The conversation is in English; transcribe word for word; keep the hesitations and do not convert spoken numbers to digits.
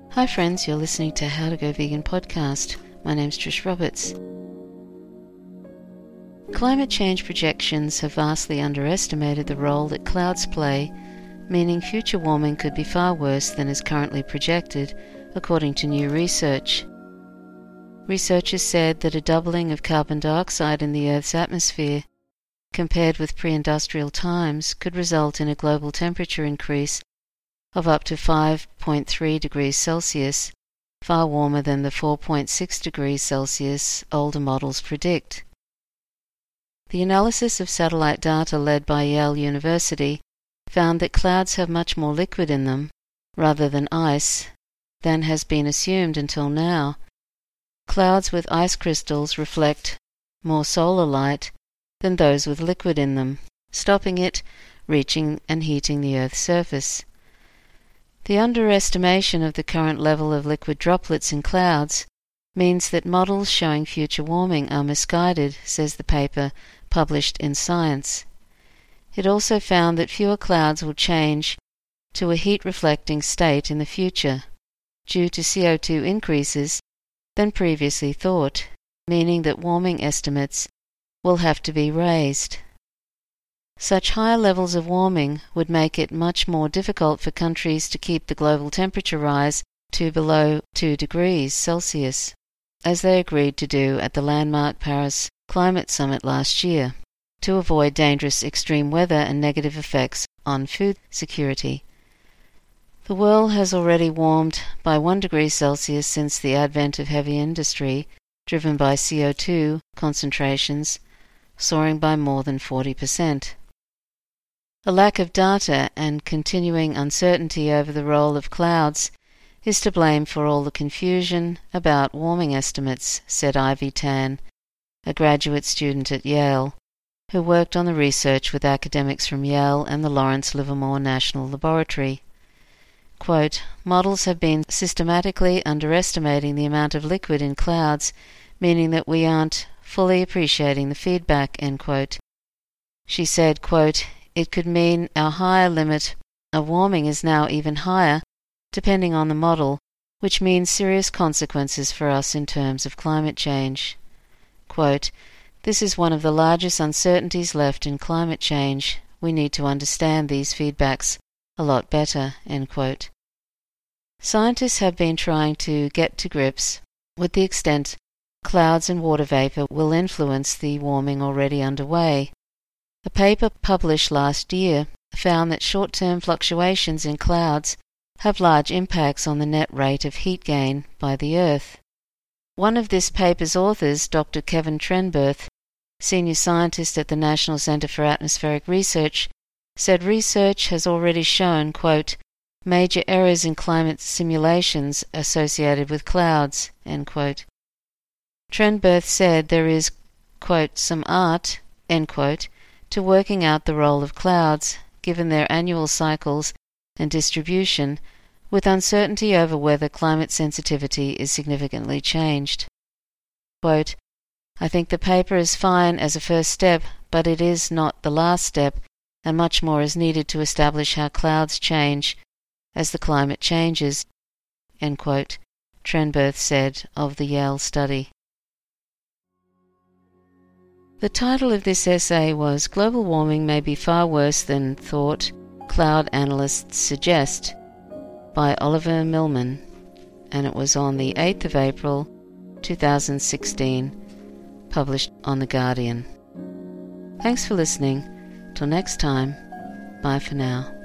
Hi friends, you're listening to How to Go Vegan podcast. My name's Trish Roberts. Climate change projections have vastly underestimated the role that clouds play, meaning future warming could be far worse than is currently projected, according to new research. Researchers said that a doubling of carbon dioxide in the Earth's atmosphere, compared with pre-industrial times, could result in a global temperature increase of up to five point three degrees Celsius, far warmer than the four point six degrees Celsius older models predict. The analysis of satellite data led by Yale University found that clouds have much more liquid in them, rather than ice, than has been assumed until now. Clouds with ice crystals reflect more solar light than those with liquid in them, stopping it reaching and heating the Earth's surface. The underestimation of the current level of liquid droplets in clouds means that models showing future warming are misguided, says the paper published in Science. It also found that fewer clouds will change to a heat-reflecting state in the future due to C O two increases than previously thought, meaning that warming estimates will have to be raised. Such higher levels of warming would make it much more difficult for countries to keep the global temperature rise to below two degrees Celsius, as they agreed to do at the landmark Paris Climate Summit last year, to avoid dangerous extreme weather and negative effects on food security. The world has already warmed by one degree Celsius since the advent of heavy industry, driven by C O two concentrations soaring by more than forty percent. A lack of data and continuing uncertainty over the role of clouds is to blame for all the confusion about warming estimates, said Ivy Tan, a graduate student at Yale, who worked on the research with academics from Yale and the Lawrence Livermore National Laboratory. Quote, models have been systematically underestimating the amount of liquid in clouds, meaning that we aren't fully appreciating the feedback, end quote. She said, quote, it could mean our higher limit of warming is now even higher, depending on the model, which means serious consequences for us in terms of climate change. Quote, this is one of the largest uncertainties left in climate change. We need to understand these feedbacks a lot better, end quote. Scientists have been trying to get to grips with the extent clouds and water vapor will influence the warming already underway. A paper published last year found that short-term fluctuations in clouds have large impacts on the net rate of heat gain by the Earth. One of this paper's authors, Doctor Kevin Trenberth, senior scientist at the National Center for Atmospheric Research, said research has already shown, quote, major errors in climate simulations associated with clouds, end quote. Trenberth said there is, quote, some art, end quote, to working out the role of clouds, given their annual cycles and distribution, with uncertainty over whether climate sensitivity is significantly changed. Quote, I think the paper is fine as a first step, but it is not the last step, and much more is needed to establish how clouds change as the climate changes, end quote, Trenberth said of the Yale study. The title of this essay was Global Warming May Be Far Worse Than Thought, Cloud Analysts Suggest, by Oliver Millman, and it was on the eighth of April, two thousand sixteen, published on The Guardian. Thanks for listening. Till next time, bye for now.